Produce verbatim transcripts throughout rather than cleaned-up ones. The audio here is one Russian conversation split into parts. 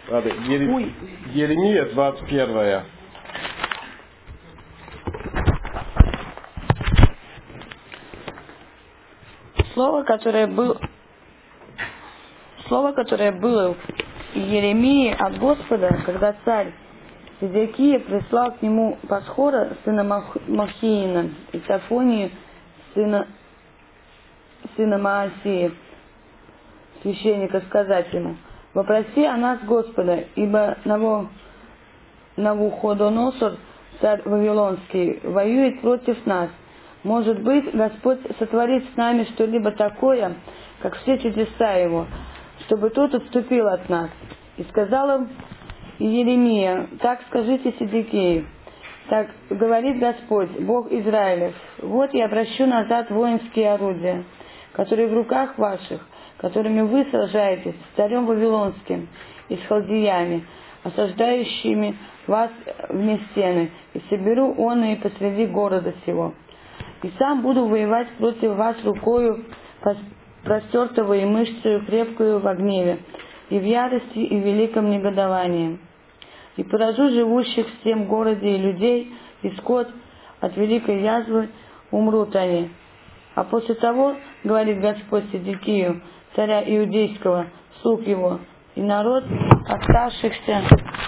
Ере... Еремия двадцать первая. Слово, которое было, слово, которое было в Еремии от Господа, когда царь Сидекия прислал к нему Пасхора, сына Мах... Махиина, и Тафонию, сына, сына Маасии, священника, сказать ему: «Вопроси о нас Господа, ибо Наво... Навуходоносор, царь Вавилонский, воюет против нас. Может быть, Господь сотворит с нами что-либо такое, как все чудеса Его, чтобы тот отступил от нас». И сказал им Иеремия: «Так скажите Сидекии, так говорит Господь, Бог Израилев: вот я обращу назад воинские орудия, которые в руках ваших, которыми вы сражаетесь с царем Вавилонским и с халдеями, осаждающими вас вне стены, и соберу он и посреди города сего. И сам буду воевать против вас рукою простертого и мышцею крепкую во гневе, и в ярости, и в великом негодовании. И поражу живущих в тем городе и людей, и скот, от великой язвы умрут они. А после того, говорит Господь Сидекию, царя Иудейского, слуг его, и народ, оставшихся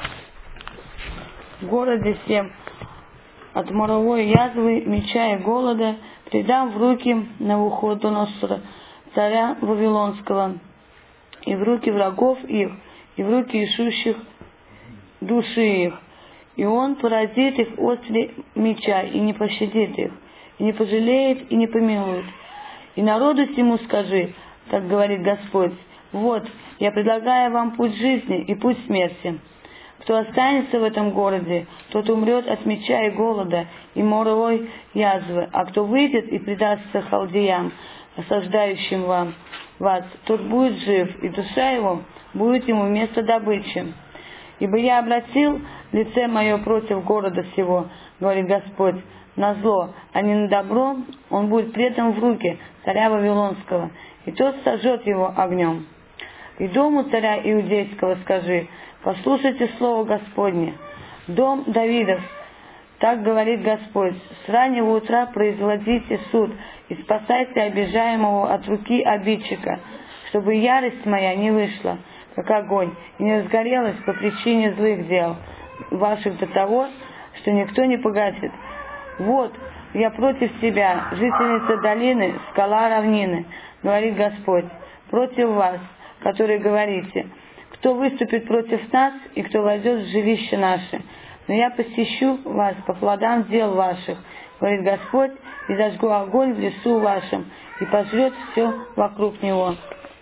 в городе всем, от моровой язвы, меча и голода, предам в руки Навуходоносора, царя Вавилонского, и в руки врагов их, и в руки ищущих души их. И он поразит их острей меча, и не пощадит их, и не пожалеет, и не помилует. И народу сему скажи, так говорит Господь: вот, я предлагаю вам путь жизни и путь смерти. Кто останется в этом городе, тот умрет от меча и голода, и моровой язвы, а кто выйдет и предастся халдеям, осаждающим вам, вас, тот будет жив, и душа его будет ему вместо добычи. Ибо я обратил лице мое против города сего, говорит Господь, на зло, а не на добро, он будет предан в руки царя Вавилонского, и тот сожжет его огнем. И дому царя Иудейского скажи: послушайте слово Господне. Дом Давидов, так говорит Господь: с раннего утра производите суд и спасайте обижаемого от руки обидчика, чтобы ярость моя не вышла, как огонь, и не разгорелась по причине злых дел ваших до того, что никто не погасит. Вот, я против тебя, жительница долины, скала равнины, говорит Господь, против вас, которые говорите: кто выступит против нас и кто войдет в жилище наше. Но я посещу вас по плодам дел ваших, говорит Господь, и зажгу огонь в лесу вашем, и пожрет все вокруг него».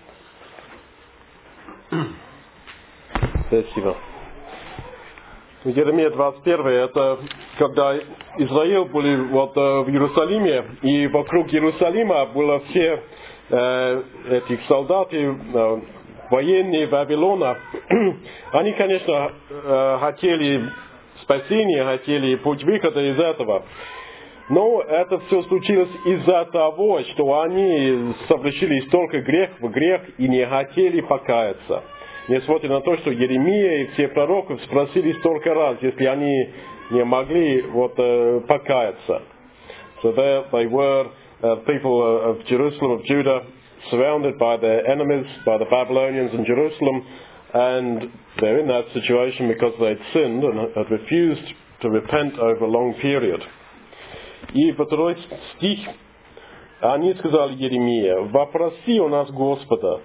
Спасибо. Еремия двадцать первая, это когда Израиль были вот в Иерусалиме, и вокруг Иерусалима было все э, этих солдат, э, военные Вавилона. Они, конечно, э, хотели спасения, хотели путь выхода из этого. Но это все случилось из-за того, что они совершили столько грех в грех и не хотели покаяться. Несмотря на то, что Еремия и все пророки спросили столько раз, если они не могли вот, uh, покаяться. So there they were, uh, people of Jerusalem, of Judah, surrounded by their enemies, by the Babylonians in Jerusalem, and they're in that situation because they'd sinned and had refused to repent over a long period. И во второй стих они сказали Еремия: «Вопроси у нас Господа,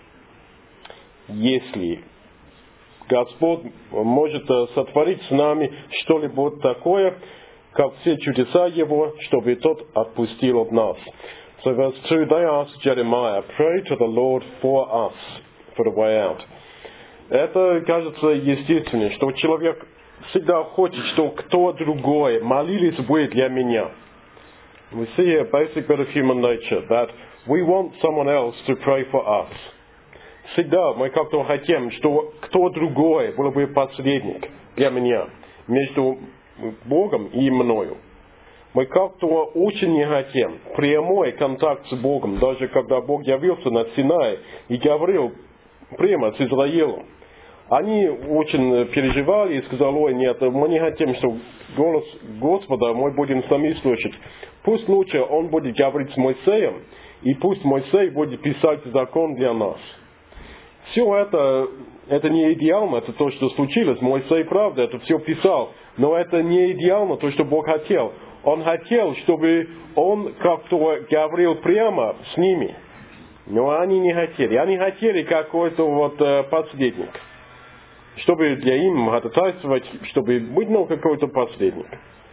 если Господь может сотворить с нами что-либо такое, как все чудеса Его, чтобы Тот отпустил от нас». So verse two, they asked Jeremiah, pray to the Lord for us, for the way out. Это кажется естественным, что человек всегда хочет, что кто другой молились бы для меня. We see a basic bit of human nature, that we want someone else to pray for us. Всегда мы как-то хотим, что кто другой был бы посредник для меня между Богом и мною. Мы как-то очень не хотим прямой контакт с Богом, даже когда Бог явился на Синае и говорил прямо с Израилем. Они очень переживали и сказали: ой, нет, мы не хотим, что голос Господа мы будем сами слушать. Пусть лучше Он будет говорить с Моисеем, и пусть Моисей будет писать закон для нас. Все это, это не идеально, это то, что случилось. Моисей, правда, это все писал. Но это не идеально, то, что Бог хотел. Он хотел, чтобы Он как-то говорил прямо с ними. Но они не хотели. Они хотели какой-то вот э, посредник. Чтобы для им ходатайствовать, чтобы быть, ну, какой-то посредник.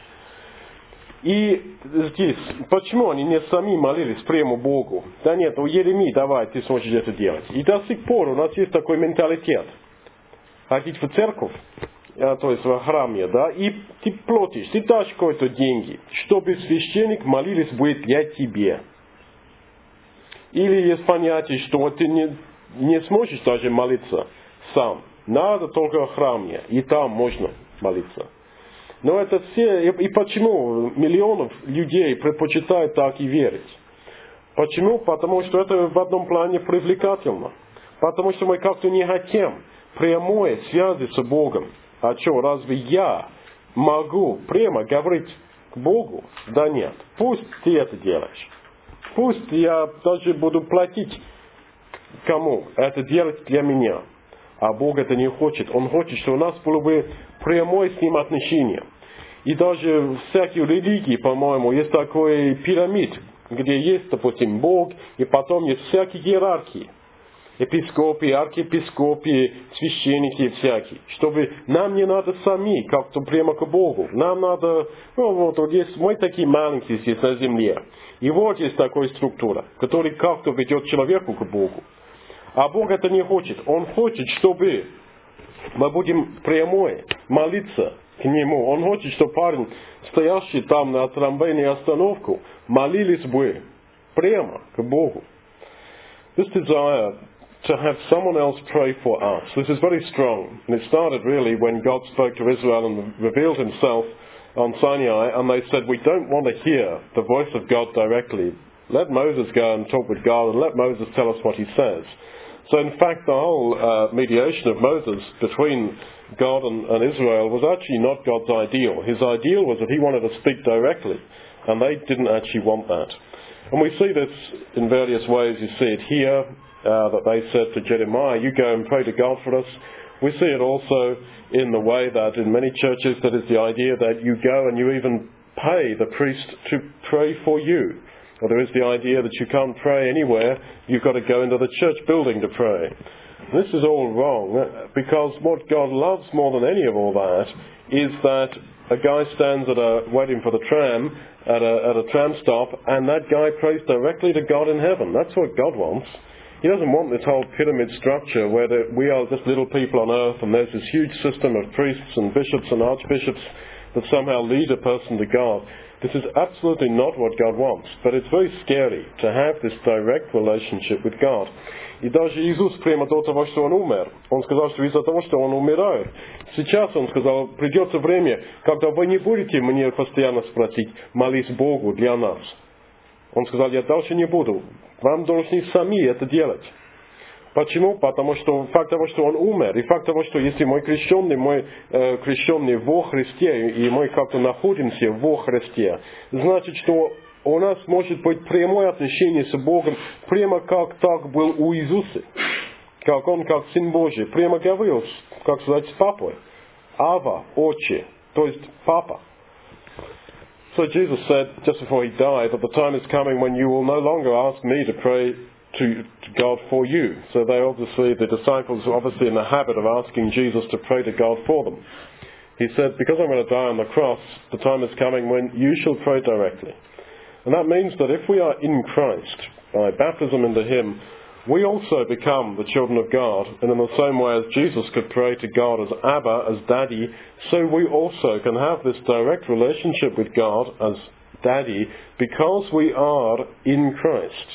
И здесь, почему они не сами молились прямо Богу? Да нет, у Еремии, давай, ты сможешь это делать. И до сих пор у нас есть такой менталитет. Ходить в церковь, то есть в храме, да, и ты платишь, ты дашь какие-то деньги, чтобы священник молились будет для тебя. Или есть понятие, что ты не, не сможешь даже молиться сам. Надо только в храме, и там можно молиться. Но это все... И почему миллионов людей предпочитают так и верить? Почему? Потому что это в одном плане привлекательно. Потому что мы как-то не хотим прямой связи с Богом. А что, разве я могу прямо говорить к Богу? Да нет. Пусть ты это делаешь. Пусть я даже буду платить кому это делать для меня. А Бог это не хочет. Он хочет, чтобы у нас было бы прямое с Ним отношение. И даже в всяких религий, по-моему, есть такой пирамид, где есть, допустим, Бог, и потом есть всякие иерархии. Епископы, архиепископы, священники всякие. Чтобы нам не надо сами как-то прямо к Богу. Нам надо, ну вот, вот есть, мы такие маленькие здесь на земле. И вот есть такая структура, которая как-то ведет человеку к Богу. А Бог это не хочет. Он хочет, чтобы мы будем прямой молиться к Нему. Он хочет, чтобы парень, стоящий там на трамвайной остановке, молились бы прямо к Богу. This desire to have someone else pray for us, this is very strong. And it started really when God spoke to Israel and revealed Himself on Sinai, and they said, we don't want to hear the voice of God directly. Let Moses go and talk with God, and let Moses tell us what he says. So in fact, the whole uh, mediation of Moses between God and, and Israel was actually not God's ideal. His ideal was that he wanted to speak directly, and they didn't actually want that. And we see this in various ways. You see it here, uh, that they said to Jeremiah, you go and pray to God for us. We see it also in the way that in many churches that is the idea that you go and you even pay the priest to pray for you. Or there is the idea that you can't pray anywhere, you've got to go into the church building to pray. This is all wrong, because what God loves more than any of all that is that a guy stands at a, waiting for the tram at a, at a tram stop, and that guy prays directly to God in heaven. That's what God wants. He doesn't want this whole pyramid structure where the, we are just little people on earth and there's this huge system of priests and bishops and archbishops that somehow lead a person to God. This is absolutely not what God wants. But it's very scary to have this direct relationship with God. И даже Иисус прямо до того, что Он умер, Он сказал, что из-за того, что Он умирает. Сейчас Он сказал, придется время, когда вы не будете мне постоянно спросить, молись Богу для нас. Он сказал, я дальше не буду. Вам должны сами это делать. Почему? Потому что факт того, что Он умер, и факт того, что если мы крещенный, мы э, крещенный во Христе, и мы как-то находимся во Христе, значит, что у нас может быть прямое отношение с Богом, прямо как так был у Иисуса. Как Он, как Сын Божий, прямо говорил, как сказать, с Папой. Ава, Отче, то есть Папа. So Jesus said, just before He died, that the time is coming when you will no longer ask me to pray To, to God for you. So they obviously, the disciples were obviously in the habit of asking Jesus to pray to God for them. He said, because I'm going to die on the cross, the time is coming when you shall pray directly. And that means that if we are in Christ, by baptism into Him, we also become the children of God. And in the same way as Jesus could pray to God as Abba, as Daddy, so we also can have this direct relationship with God as Daddy because we are in Christ.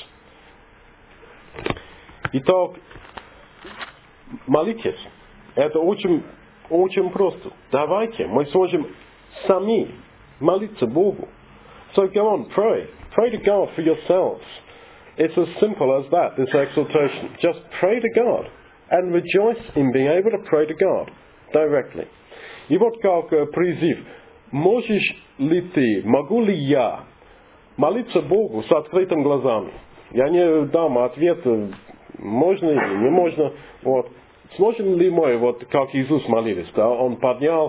Итак, молитесь. Это очень, очень просто. Давайте мы сможем сами молиться Богу. So go on, pray. Pray to God for yourselves. It's as simple as that, this exhortation. Just pray to God. and rejoice in being able to pray to God directly. И вот как призыв. Можешь ли ты, могу ли я молиться Богу с открытыми глазами? Я не дам ответ, можно или не можно. Вот. Сможем ли мы, вот как Иисус молились, да? Он поднял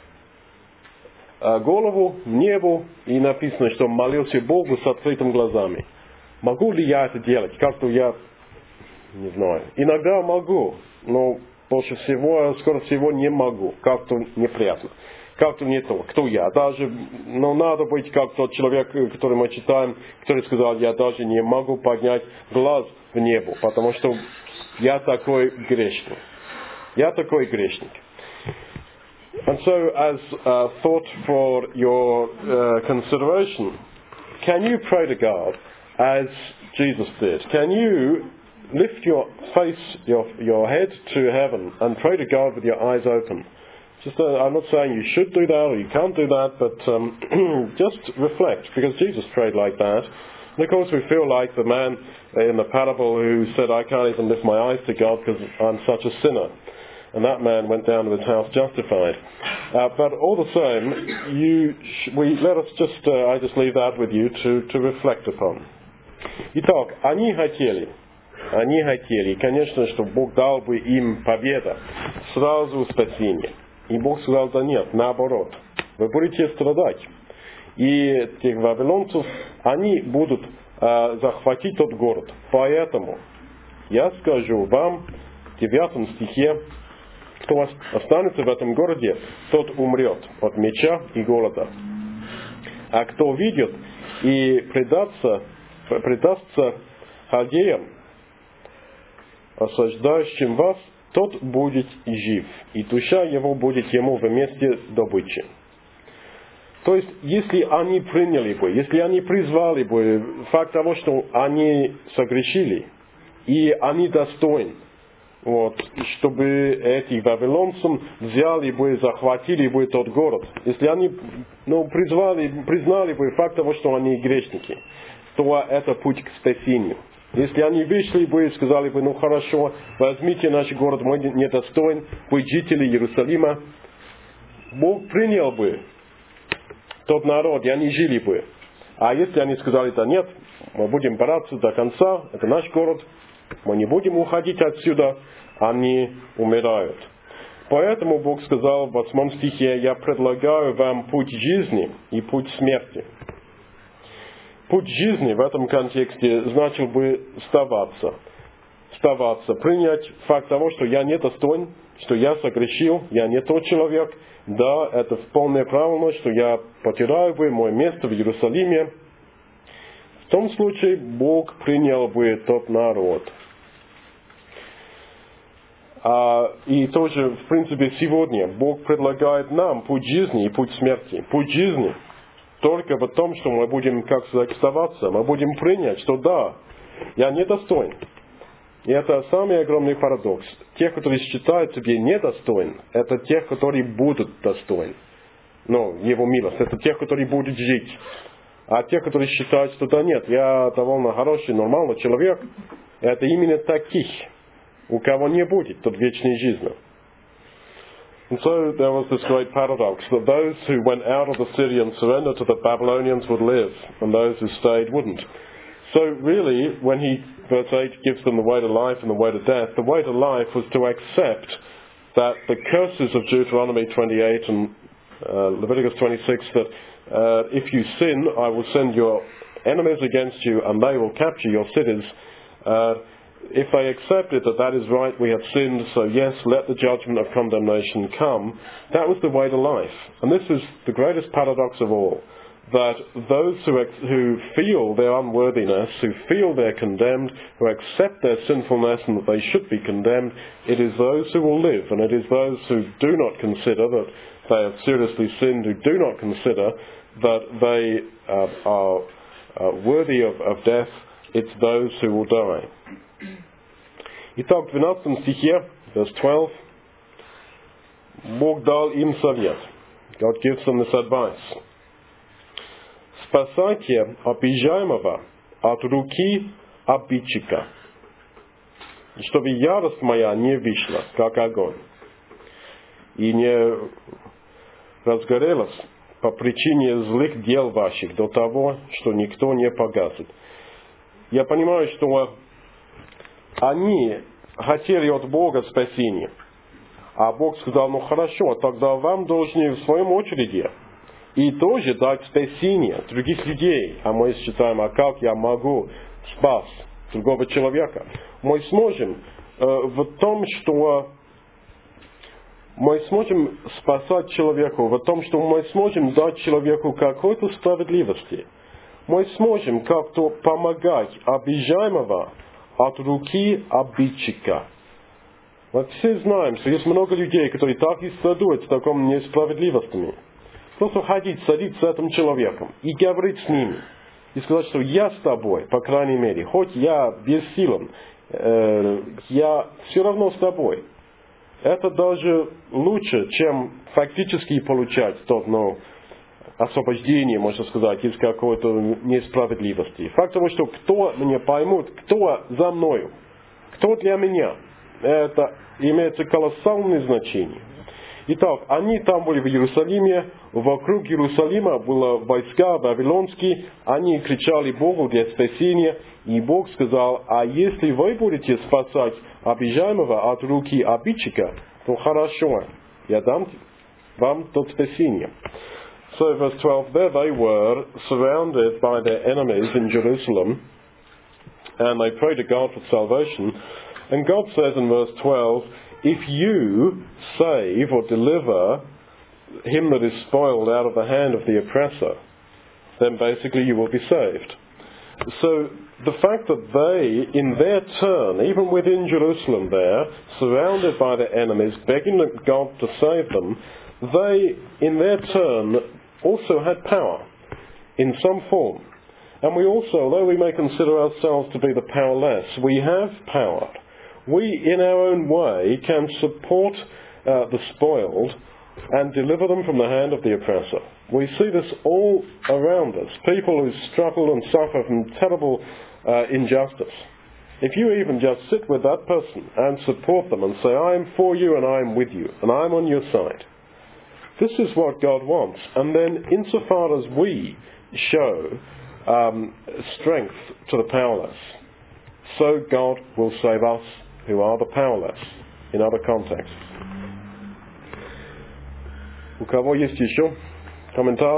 голову в небо, и написано, что молился Богу с открытыми глазами. Могу ли я это делать? Как-то я, не знаю. Иногда могу, но больше всего, скоро всего не могу. Как-то неприятно. Как-то не то. Кто я? Даже, ну, надо быть как тот человек, который мы читаем, который сказал, я даже не могу поднять глаз в небо, потому что я такой грешник. Я такой грешник. And so, as a thought for your uh, consideration, can you pray to God as Jesus did? Can you lift your face, your your head to heaven and pray to God with your eyes open? Just, uh, I'm not saying you should do that or you can't do that, but um, just reflect, because Jesus prayed like that. And of course we feel like the man in the parable who said, I can't even lift my eyes to God because I'm such a sinner. And that man went down to his house justified. Uh, but all the same, you, sh- we, let us just, uh, I just leave that with you to, to reflect upon. Итак, они хотели, они хотели, и, конечно, чтобы Бог дал бы им победу, сразу спасение. И Бог сказал, да нет, наоборот, вы будете страдать. И тех вавилонцев, они будут э, захватить тот город. Поэтому я скажу вам в девятом стихе, кто останется в этом городе, тот умрет от меча и голода. А кто видит и предастся, предастся халдеям, осаждающим вас, тот будет жив, и душа его будет ему в месте добычи. То есть, если они приняли бы, если они призвали бы факт того, что они согрешили, и они достойны, вот, чтобы эти вавилонцы взяли бы, захватили бы тот город, если они ну, призвали, признали бы факт того, что они грешники, то это путь к спасению. Если они вышли бы и сказали бы, ну хорошо, возьмите наш город, мы недостойны, вы жители Иерусалима, Бог принял бы тот народ, и они жили бы. А если они сказали, да нет, мы будем бороться до конца, это наш город, мы не будем уходить отсюда, они умирают. Поэтому Бог сказал в восьмом стихе, я предлагаю вам путь жизни и путь смерти. Путь жизни в этом контексте значил бы оставаться. Оставаться, принять факт того, что я недостоин, что я согрешил, я не тот человек. Да, это вполне правильно, что я потеряю бы мое место в Иерусалиме. В том случае Бог принял бы тот народ. А, и тоже, в принципе, сегодня Бог предлагает нам путь жизни и путь смерти. Путь жизни только в том, что мы будем, как сказать, оставаться, мы будем принять, что да, я недостоин. И это самый огромный парадокс. Те, которые считают себя недостойны, это те, которые будут достойны. Ну, Его милость, это те, которые будут жить. А те, которые считают, что да нет, я довольно хороший, нормальный человек, это именно таких, у кого не будет тут вечной жизни. And so there was this great paradox that those who went out of the city and surrendered to the Babylonians would live, and those who stayed wouldn't. So really, when he, verse eight, gives them the way to life and the way to death, the way to life was to accept that the curses of Deuteronomy twenty-eight and uh, Leviticus twenty-six, that uh, if you sin, I will send your enemies against you and they will capture your cities. Uh, if they accepted that that is right, we have sinned, so yes, let the judgment of condemnation come, that was the way to life. And this is the greatest paradox of all, that those who, who feel their unworthiness, who feel they're condemned, who accept their sinfulness and that they should be condemned, it is those who will live, and it is those who do not consider that they have seriously sinned, who do not consider that they uh, are uh, worthy of, of death, it's those who will die. Итак, в двенадцатом стихе, verse twelve, Бог дал им совет. God gives them this advice. Спасайте обижаемого от руки обидчика. чтобы ярость моя не вышла, как огонь, и не разгорелась по причине злых дел ваших до того, что никто не погасит. Я понимаю, что они хотели от Бога спасения, а Бог сказал, ну хорошо, тогда вам должны в своем очереди и тоже дать спасение других людей. А мы считаем, а как я могу спасти другого человека? Мы сможем э, в том, что мы сможем спасать человека, в том, что мы сможем дать человеку какой-то справедливости. Мы сможем как-то помогать обижаемого от руки обидчика. Вот все знаем, что есть много людей, которые так и страдают в таком несправедливостями. Просто ходить, садиться с этим человеком и говорить с ними. И сказать, что я с тобой, по крайней мере, хоть я бессилен, э, я все равно с тобой. Это даже лучше, чем фактически получать тот, ну, освобождение, можно сказать, из какой-то несправедливости. Факт того, что кто меня поймет, кто за мною, кто для меня, это имеет колоссальное значение. Итак, они там были в Иерусалиме, вокруг Иерусалима были войска вавилонские, они кричали Богу для спасения, и Бог сказал, а если вы будете спасать обижаемого от руки обидчика, то хорошо, я дам вам то спасение. So verse twelve, there they were surrounded by their enemies in Jerusalem, and they prayed to God for salvation. And God says in verse twelve, if you save or deliver him that is spoiled out of the hand of the oppressor, then basically you will be saved. So the fact that they, in their turn, even within Jerusalem there, surrounded by their enemies, begging God to save them, they, in their turn, also had power in some form. And we also, although we may consider ourselves to be the powerless, we have power. We, in our own way, can support uh, the spoiled and deliver them from the hand of the oppressor. We see this all around us. People who struggle and suffer from terrible uh, injustice. If you even just sit with that person and support them and say, I am for you and I am with you and I am on your side. This is what God wants. And then insofar as we show um, strength to the powerless, so God will save us who are the powerless in other contexts. У кого есть еще комментарий?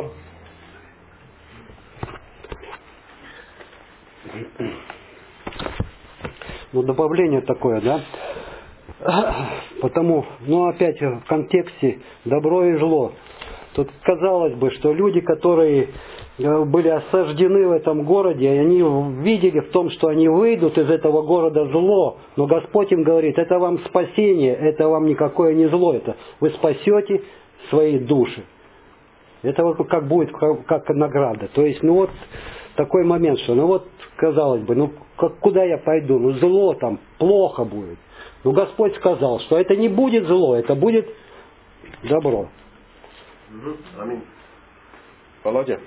Ну, добавление такое, да? Потому, ну, опять в контексте добро и зло. Тут казалось бы, что люди, которые были осаждены в этом городе, они видели в том, что они выйдут из этого города зло, но Господь им говорит, это вам спасение, это вам никакое не зло, это вы спасете свои души. Это вот как будет, как, как награда. То есть, ну вот такой момент, что, ну вот, казалось бы, ну как, куда я пойду, ну зло там, плохо будет. Но Господь сказал, что это не будет зло, это будет добро. Аминь. Володя.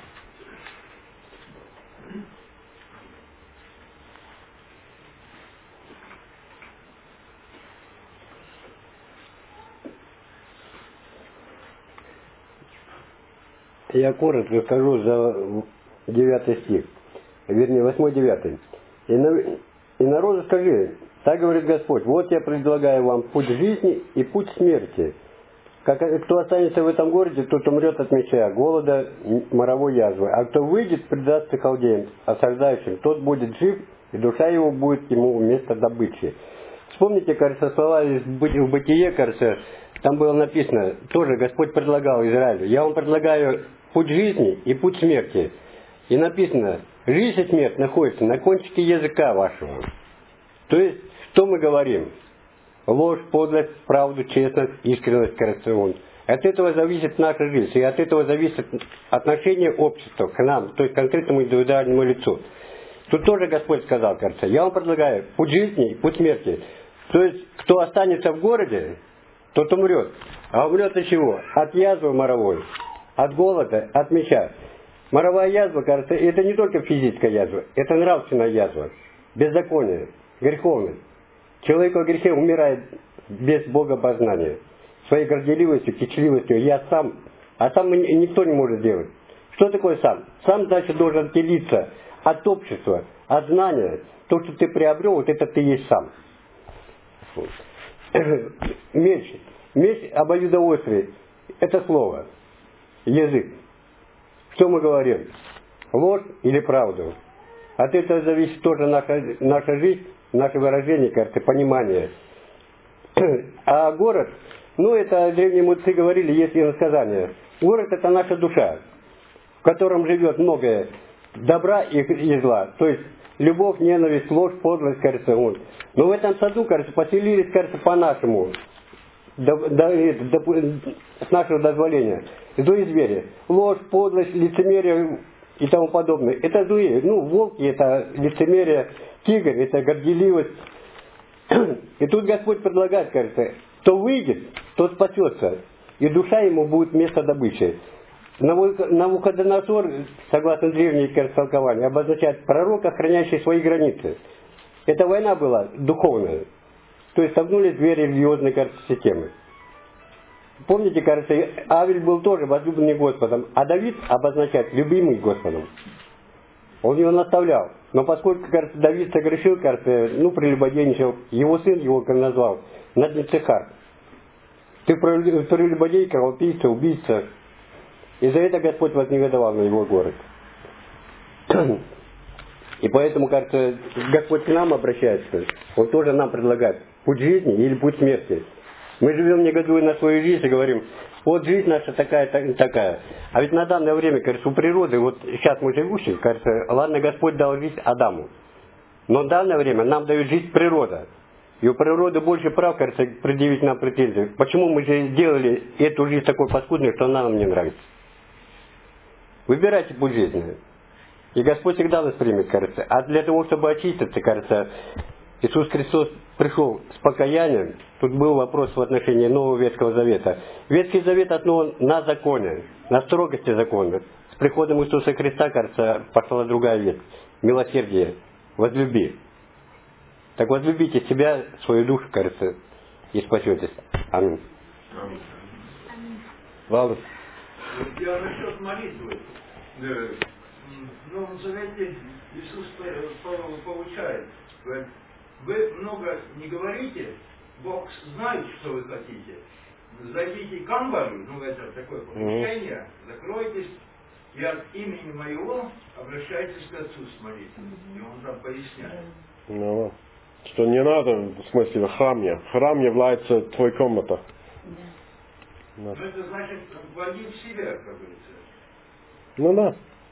Я коротко скажу за девятый стих, вернее, восьмой-девятый. И, на, и народу скажи, так говорит Господь, вот я предлагаю вам путь жизни и путь смерти. Как, кто останется в этом городе, тот умрет от меча, голода, моровой язвы. А кто выйдет, предастся халдеям, осаждающим, тот будет жив, и душа его будет ему вместо добычи. Вспомните, кажется, слова из в Бытие, кажется, там было написано, тоже Господь предлагал Израилю, я вам предлагаю путь жизни и путь смерти. И написано, жизнь и смерть находятся на кончике языка вашего. То есть, что мы говорим? Ложь, подлость, правду, честность, искренность, коррупцион. От этого зависит наша жизнь, и от этого зависит отношение общества к нам, то есть к конкретному индивидуальному лицу. Тут тоже Господь сказал, кажется, я вам предлагаю путь жизни и путь смерти. То есть, кто останется в городе, тот умрет. А умрет от чего? От язвы моровой, от голода, от меча. Моровая язва, кажется, это не только физическая язва, это нравственная язва, беззаконие, греховность. Человек во грехе умирает без богопознания. Своей горделивостью, кичливостью. Я сам. А сам никто не может делать. Что такое сам? Сам, значит, должен отделиться от общества, от знания. То, что ты приобрел, вот это ты есть сам. Меч. Меч обоюдоострый. Это слово. Язык. Что мы говорим? Ложь или правду? От этого зависит тоже наша, наша жизнь, наше выражение, кажется, понимание. А город, ну это древние мудрецы говорили, есть иносказания. Город это наша душа, в котором живет многое добра и, и зла. То есть любовь, ненависть, ложь, подлость, кажется. Вот. Но в этом саду, кажется, поселились, кажется, по-нашему. До, до, до, с нашего дозволения. Злые звери. Ложь, подлость, лицемерие и тому подобное. Это злые. Ну, волки это лицемерие, тигр это горделивость. И тут Господь предлагает, кажется, кто выйдет, тот спасется. И душа ему будет место добычи. Навуходоносор, согласно древней, кажется, толкованию, обозначает пророка, хранящий свои границы. Эта война была духовная. То есть столкнулись две религиозные, кажется, системы. Помните, кажется, Авель был тоже возлюбленный Господом, а Давид обозначает любимый Господом. Он его наставлял. Но поскольку, кажется, Давид согрешил, кажется, ну, прелюбодейничал, его сын его как назвал, Наднецехар. Ты прелюбодей, кровопийца, убийца. И за это Господь вознегодовал на его город. И поэтому, кажется, Господь к нам обращается. Он тоже нам предлагает путь жизни или путь смерти. Мы живем, негодуя на свою жизнь и говорим, вот жизнь наша такая, такая. А ведь на данное время, кажется, у природы, вот сейчас мы живущие, кажется, ладно, Господь дал жизнь Адаму. Но в данное время нам дает жизнь природа. И у природы больше прав, кажется, предъявить нам претензии. Почему мы же сделали эту жизнь такой паскудной, что она нам не нравится? Выбирайте путь жизни. И Господь всегда нас примет, кажется. А для того, чтобы очиститься, кажется, Иисус Христос пришел с покаянием. Тут был вопрос в отношении Нового Ветхого Завета. Ветхий Завет основан на законе, на строгости закона. С приходом Иисуса Христа, кажется, пошла другая ветвь. Милосердие. Возлюби. Так возлюбите себя, свою душу, кажется, и спасетесь. Аминь. Аминь. Валдус. Я насчет молитвы. В Новом Завете Иисус получает. Говорит, вы много не говорите, Бог знает, что вы хотите. Зайдите к амбару, ну это такое помещение, закройтесь, и от имени моего обращайтесь к Отцу с молитвой. И он там поясняет. Ну, что не надо, в смысле, в храме. Храм является твоей комнатой. Ну это значит, вводи в себя, как говорится. Ну да.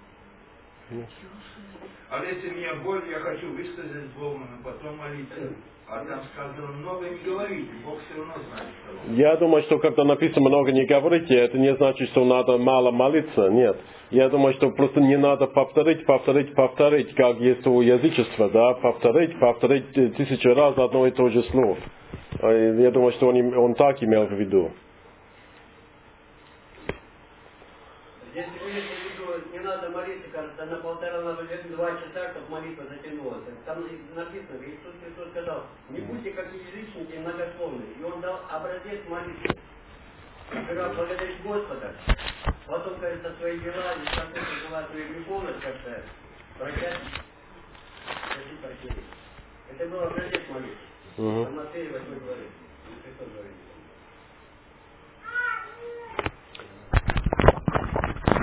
А если меня боль, я хочу высказать Богу, но потом молиться. А там сказано, много не говорите, Бог все равно знает, что вы. Я думаю, что когда написано много не говорите, это не значит, что надо мало молиться. Нет. Я думаю, что просто не надо повторить, повторить, повторить, как есть у язычества, да, повторить, повторить тысячу раз одно и то же слово. Я думаю, что он, он так имел в виду. Если вы имеете в виду, не надо молиться, кажется, на полтора, на два часа, чтобы молитва затянулась. Там написано, Иисус Христос сказал, не будьте как язычники многословные. И Он дал образец молитвы. Сперва благодарить Господа, потом, кажется, свои дела, и просить дела свои греховны, как-то прощать, просить прощения. Это был образец молитвы. Угу. Матфея восьмой главе.